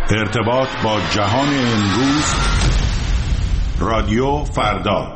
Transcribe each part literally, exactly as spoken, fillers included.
ارتباط با جهان امروز، رادیو فردا.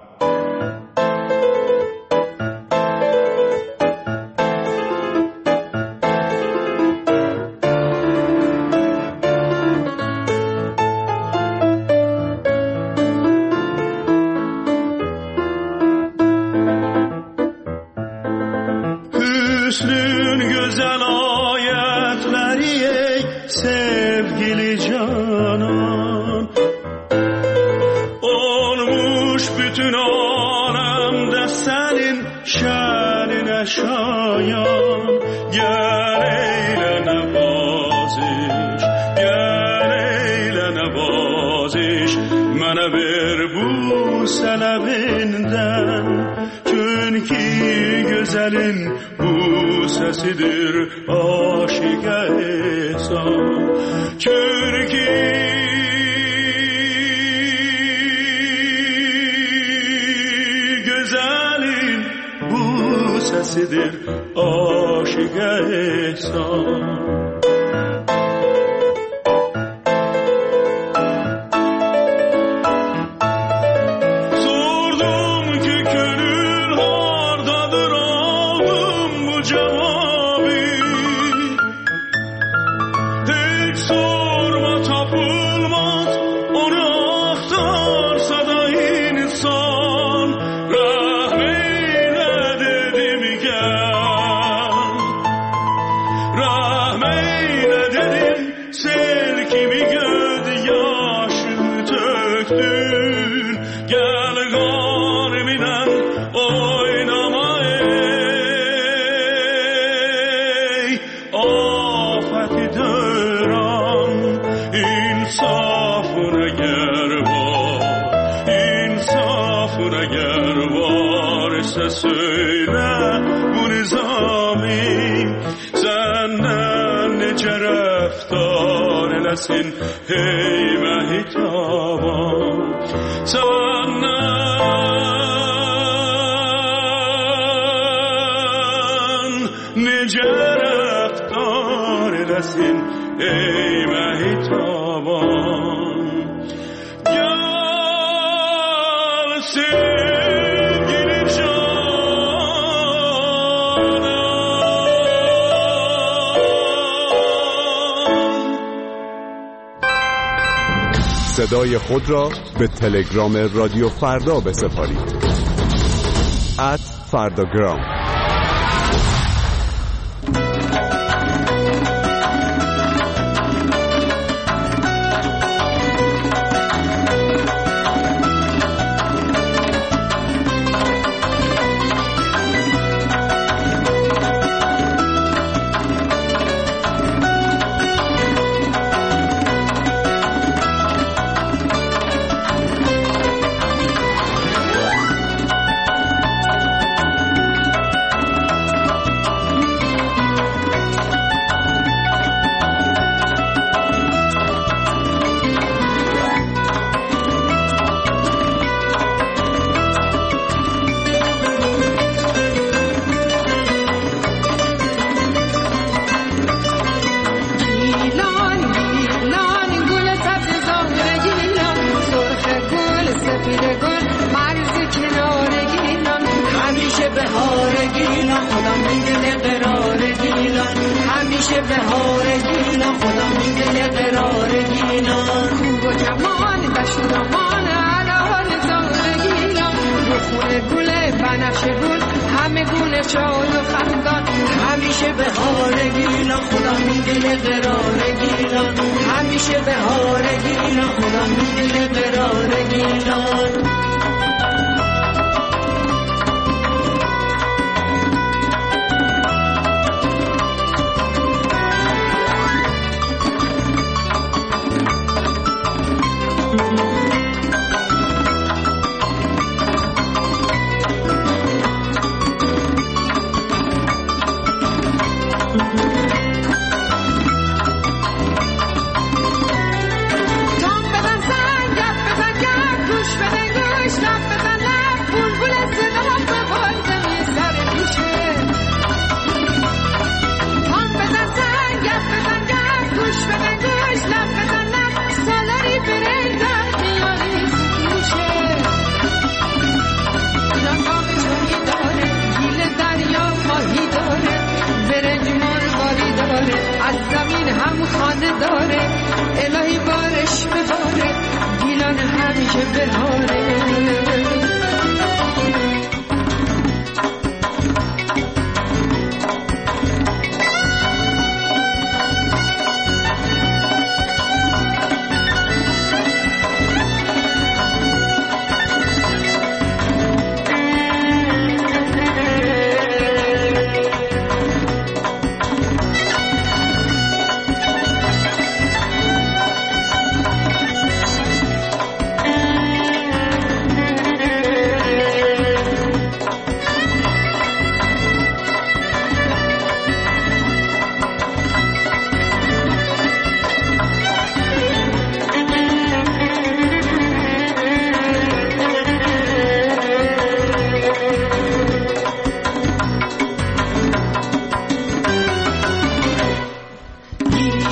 صدای خود را به تلگرام رادیو فردا بسپارید. ات فرداگرام. Tom بدن سنگ، گپ بزن گپ، گوش بده گوش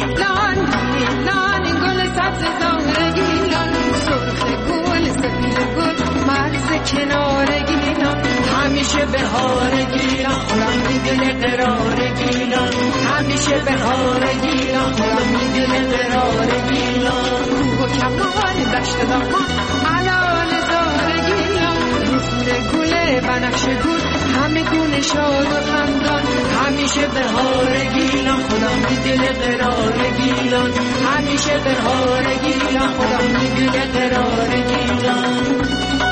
گیلان گیلان گل سبز زهره گیلان سرخ گل سفید گل مرز کنار گیلان همیشه بهار گیلان خودم میدونه قرار گیلان همیشه بهار گیلان خودم میدونه قرار گیلان کوه و کمال دشت دامان علال زار گیلان رسول گل بنفش گل همه گونه شاد و خندان همیشه بهار گیلان خودم میدونه قرار گیلان همیشه بهار گیلان خودم میدونه قرار گیلان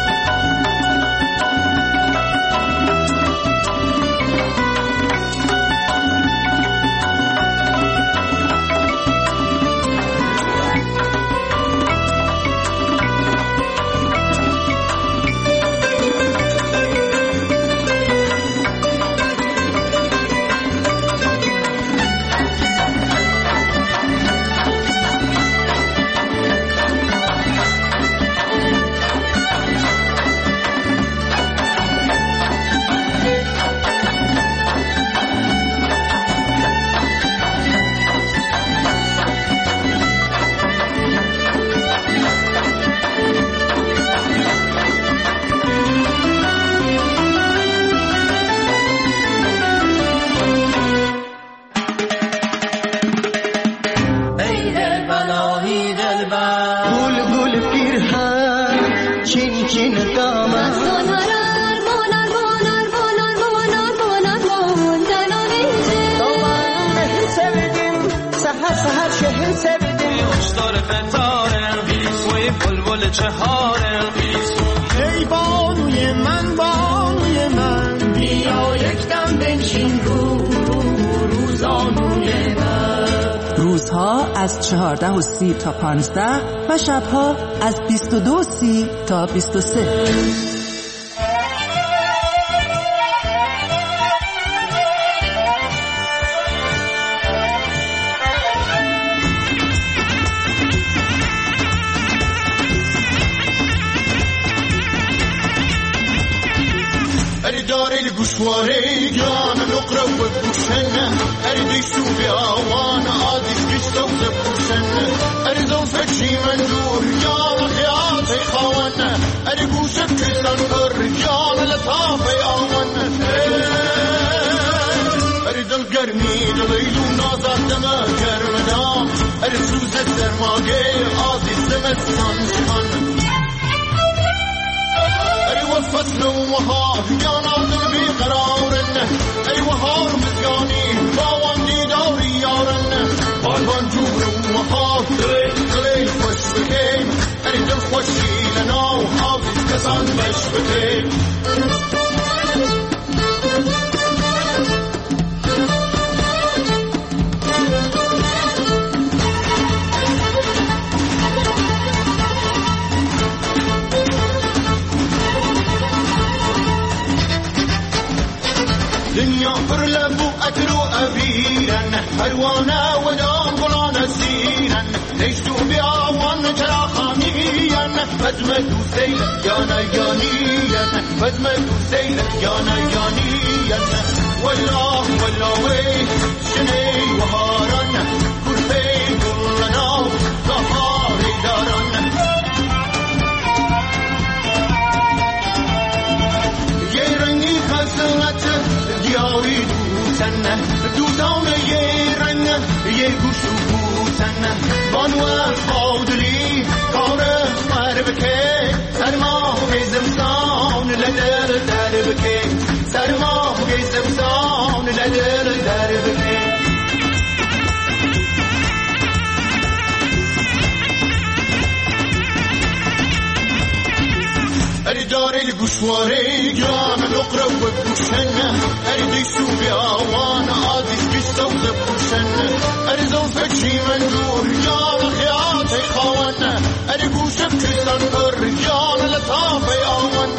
ای بانوی من بانوی من بیا یک دم بنشین رو روزانوی من. روزها از چهارده و سی تا پانزده و شبها از بیست و دو و سی تا بیست و سه. گوشواره جان نقره و بوشنه اری دیشو بیاوان آدیش گشتو زبوشنه اری زوفه چی من دور جان خیاطی خوانه اری گوشه کسان پر جان لطافه آوانه اری دل گرمی دلیلو نازد دمه گرمدام اری سوز سرماگه آدیش زمستان شخانه فصل وهاب جانا دل بقرارن ای وهار مزگانی باوان دیداری یارن بالبان جور وهاب دلی خوش بکیم ای دل خوشی لنا و حافظ کسان بش بکیم دنیا پر لبو اترو ابیرن هروانا و دام بلان سیرن نیشتو بیاوان چرا خانیین بدم دو سیل یانا یانیین بدم دو سیل یانا یانیین والله والله شنی وهارن کرفی گلنا ظهاری دارن یه رنگی خزنت دیاری دوستن دوستان یه رنگ یه گوش و بوتن بانو خودلی کار مر بکه سرما گیزمسان لدر در بکه سرما گیزمسان لدر در بکه اری داری گوشواره جان نقره و بوشن اری دیشو بیاوان آدیش بیستو زبوشن اری زوفه چی من دور جان خیاطی خوان اری گوشه کسان پر جان لطافه آوان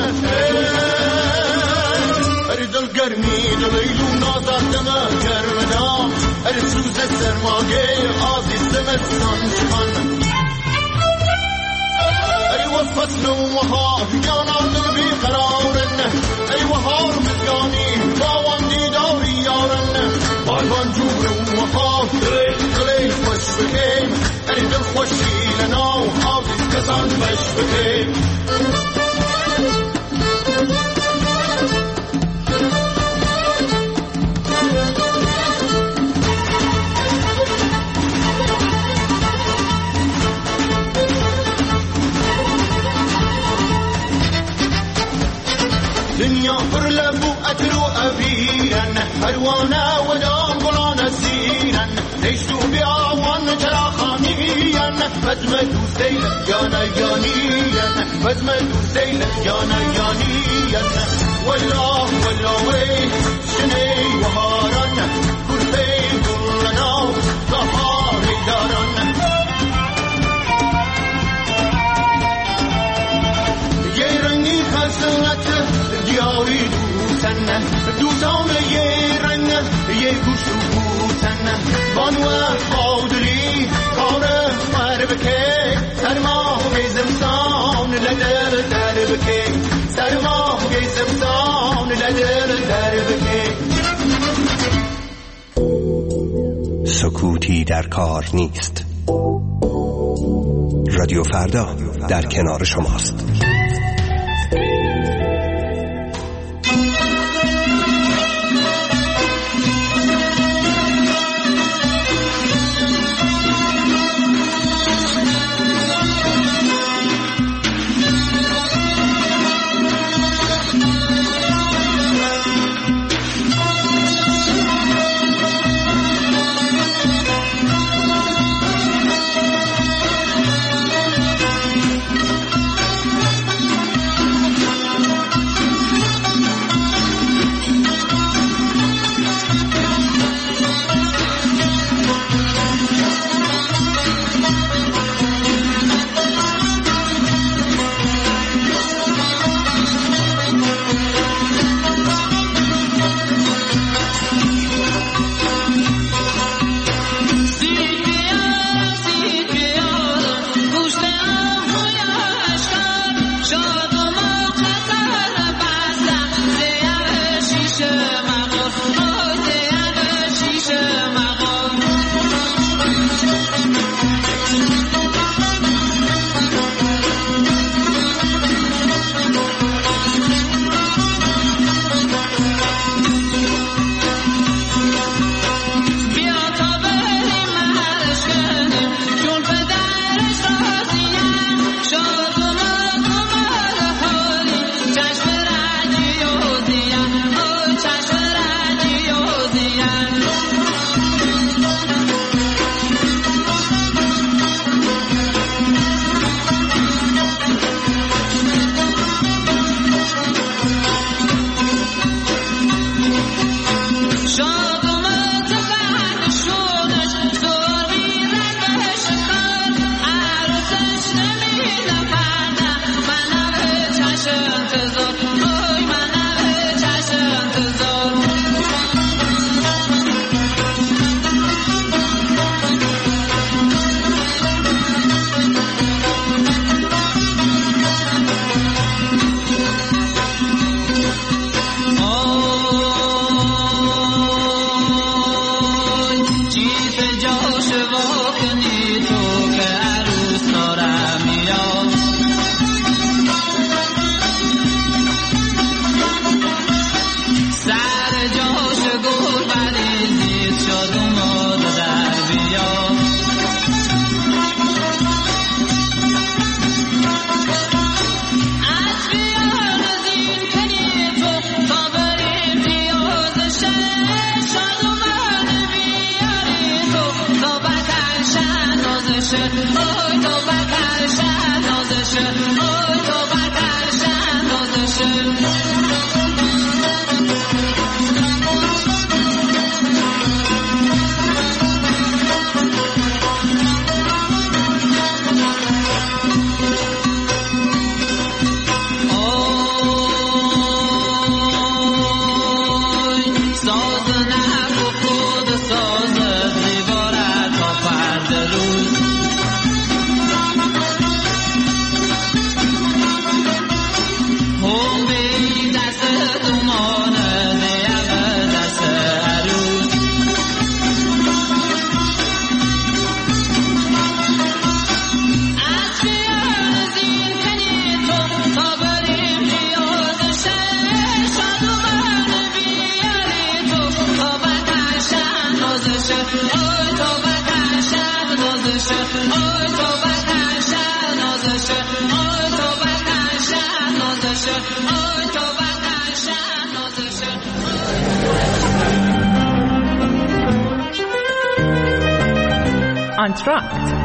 اری دل گرمی دلیلو نازد دمه گرمدام اری سوز سرماگه آدیش زمستان شخان فصل وهاب جانا دل بقرارن ای وهار مزگانی باوان دیداری یارن بالبان جور وهاب دلی خوش جوانه و دام گلان سیرن نیشتو بیاوان چرا خانیین بزم دو سیل جانا جانیین بزم دو سیل جانا جانیین والله والله وی شنی و هارن کل بی کلنا ظهاری دارن یه رنگی خسنت دیاری دوستن دوستان یه رنگ یه گوشت و بوتن بانوه قادری کار مر بکه سرما گیزمسان لدر در بکه سرما گیزمسان لدر در بکه سکوتی در کار نیست. رادیو فردا در کنار شماست. Entr'acte.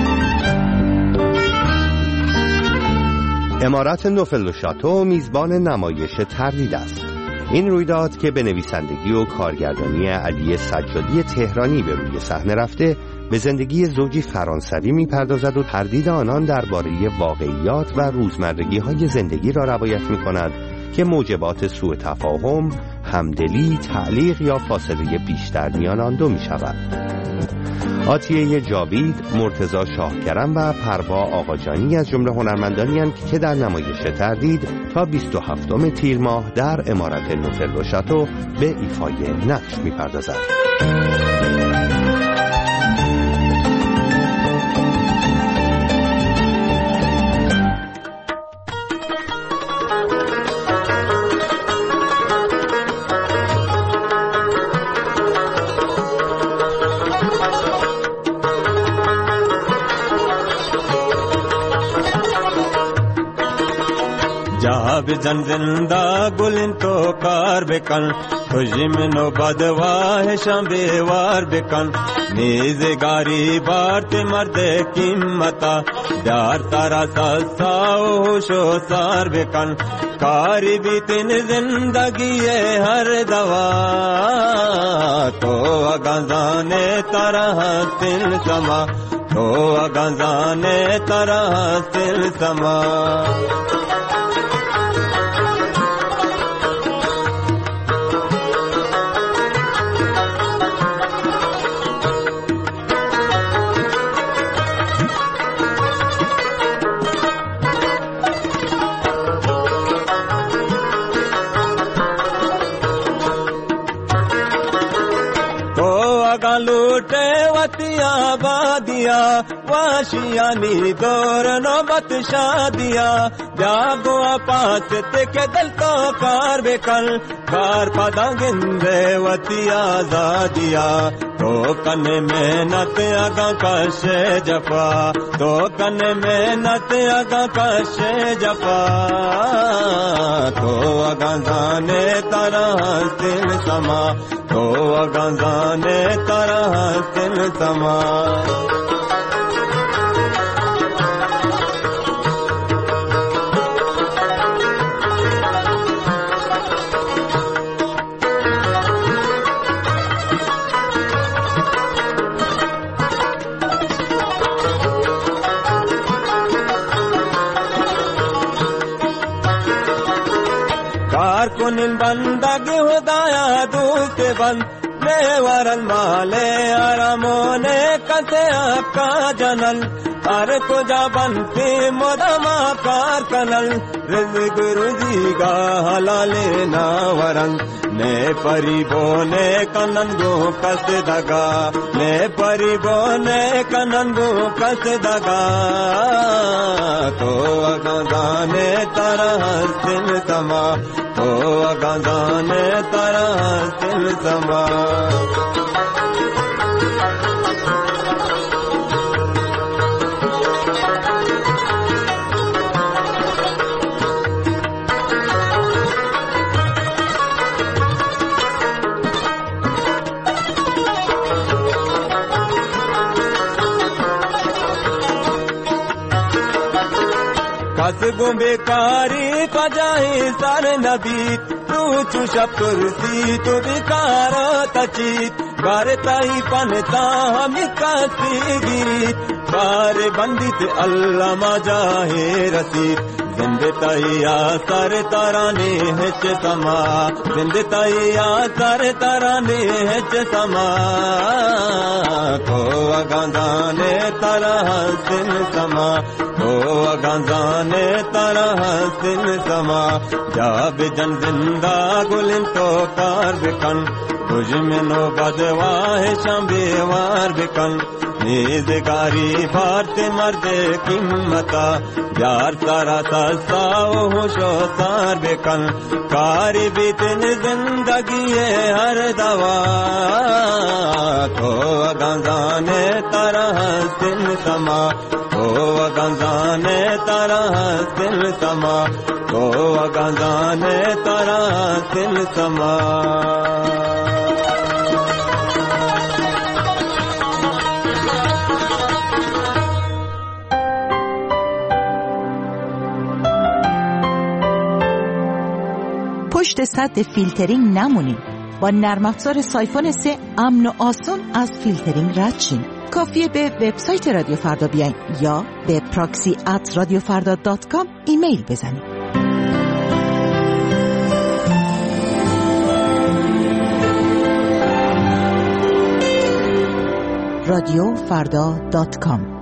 امارت نوفل و شاتو میزبان نمایش تردید است. این رویداد که به نویسندگی و کارگردانی علی سجادی تهرانی به روی صحنه رفته، به زندگی زوجی فرانسوی میپردازد و تردید آنان درباره واقعیات و روزمرگی‌های زندگی را روایت می‌کند که موجبات سوء تفاهم، همدلی، تعلیق یا فاصله بیشتر میان آن دو می‌شود. عاطیه جاوید، مرتضی شاهکرم و پروا آقاجانی از جمله هنرمندانی اند که در نمایش تردید تا بیست و هفتم تیر ماه در امارت نوفل و شاتو به ایفای نقش می‌پردازند. جاب جن زندہ گلن تو کار بکن خوشی میں نو بدواہ شام بیوار بکن نیز گاری بارت مرد قیمتا دار تارا ساساو شو سار بکن کاری بیتن زندگی ہر دوا تو اگانزانے طرح تل سما تو اگانزانے طرح تل سما लूटे वतिया बादिया वाशियानी दौर नौबत शादिया जागो पास के दल तो कार बेकल कार पदा गिंदे वतिया जादिया तो कन मेहनत अगा कशे जफा तो कन मेहनत अगा कशे जफा तो अगा जाने तरह सिल समा तो अगा जाने तरह सिल समा कारकुनिन बंदगी हुदाया दूत बंद ने वरल माले आरामोने कसे आपका जनल हर कुजा बनती मोदमा कार कनल रिज़्क़ रुज़ीगा हलाले ना वरन ने परिबोने कनंगो कस दगा ने परिबोने कनंगो कस दगा तो अगंदाने तरह सिल समा तो अगंदाने तरह सिल समा कसगो बेकारी पजाई सर नबी तू चुशप कुर्सी तो बेकार तचीत करताई पनता हम कासीगी बार बंदित अल्लाह मजाहे रसीद जिंदताया सर तराने हिच समा जिंदताया सर तराने हिच समा तो अगंदाने तरह सिल समा तो अगंदाने तरह सिल समा जाब जन जिंदा गुलिन तो कार बिकन तुझ में नो बदवाह शंबेवार बिकन नीज़गारी भारत मर्दे कीमता यार सारा सासाओ होशो सार बेकन कारी बीतन जिंदगी हर दवा तो अगंजाने तरह सिल समा तो अगंजाने तरह सिल समा तो अगंजाने तरह सिल समा پشت سد فیلترینگ نمونین. با نرم افزار سایفون سه امن و آسون از فیلترینگ رد شین. کافیه به وبسایت رادیو فردا بیاین یا به پراکسی ات رادیو فردا دات کام ایمیل بزنید. رادیو فردا دات کام.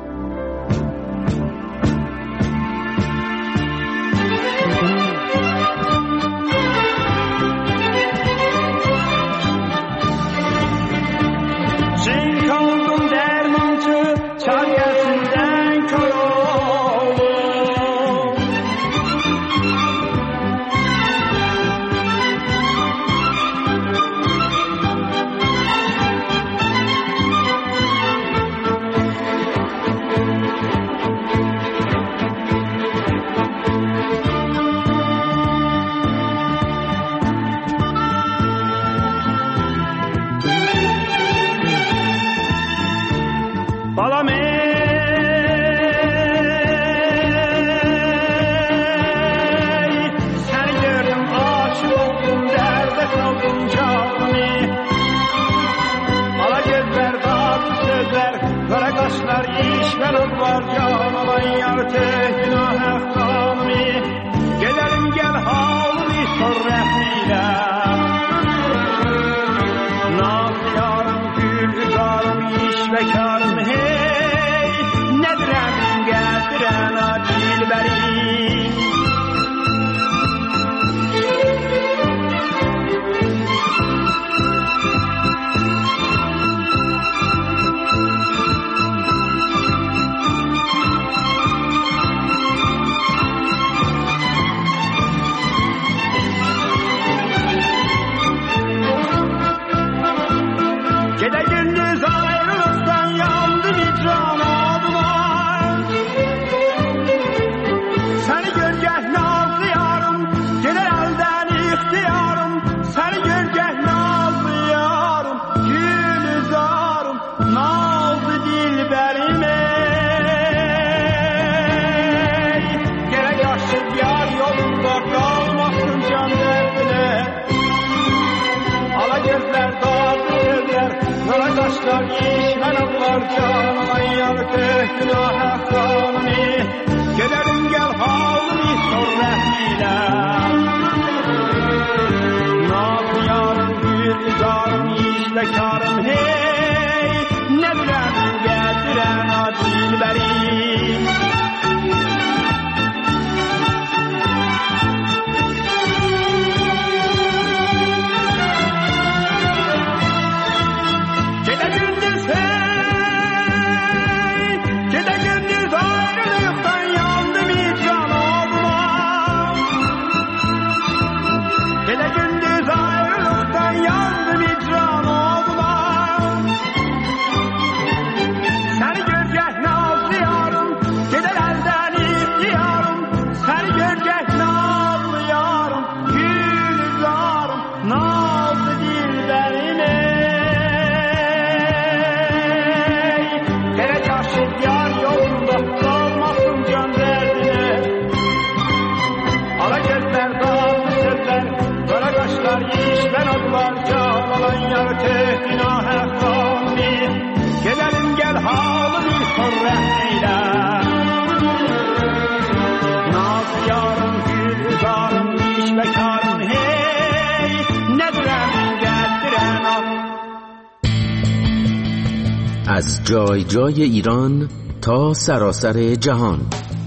از جای جای ایران تا سراسر جهان،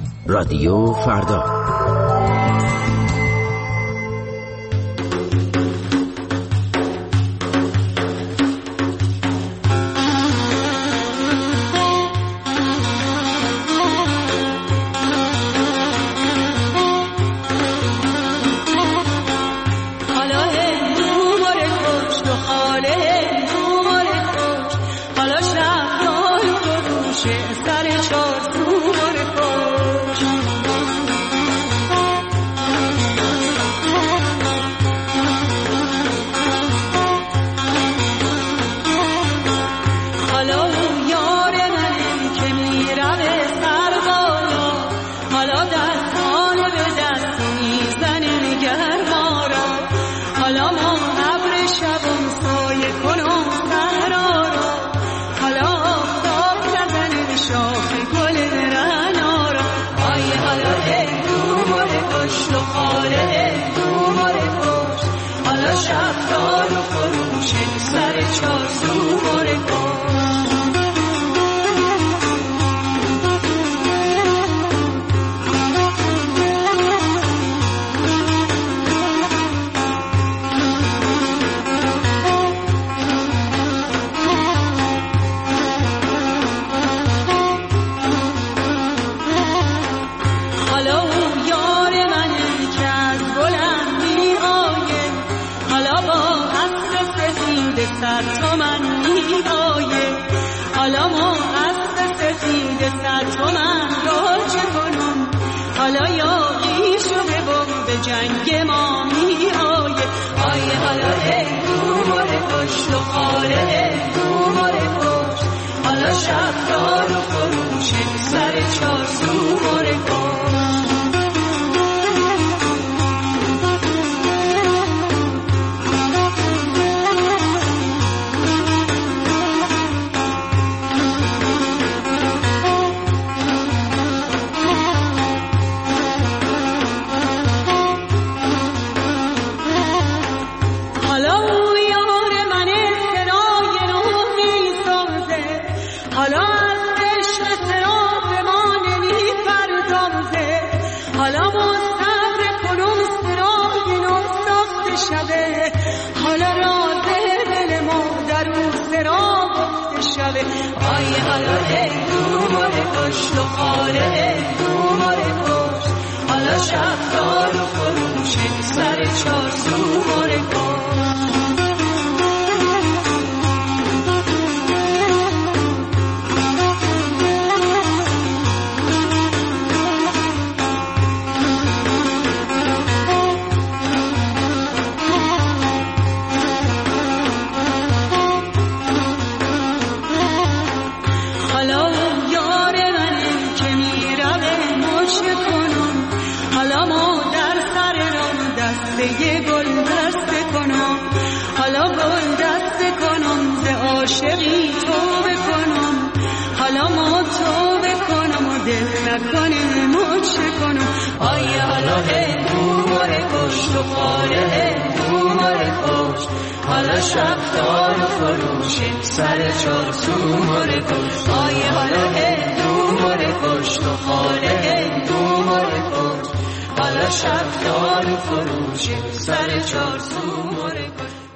رادیو فردا. حالا دستان به دست میزنه گرما را کشت و خاره دوماره کشت حالا شفتار و فروش سر چارزو ماره کشت صد تومن می آیه حالا ما از سفید صد تومن را چه کنم حالا یاقی شده بم به جنگ ما می آیه آیه حالا ای دوماره کشت و خاره ای دوماره کشت حالا شفتار و فروش سر چارزو ماره کشت آیه حالا ای دوماره کشت و خاره ای دوماره کشت حالا شفتار و فروش سر چارزو ماره کشت یه گل دست کنم حالا گل دست کنم ز عاشقی توبه کنم حالا ما توبه کنم و دل نکنه ما چه کنم آیه حالا ای دوماره کشت و خاره ای دوماره کشت حالا شفتار و فروش سر چارزو ماره کشت آیه حالا ای دوماره کشت و خاره ای دوماره کشت حالا شفتار و فروش سر چارزو ماره کشت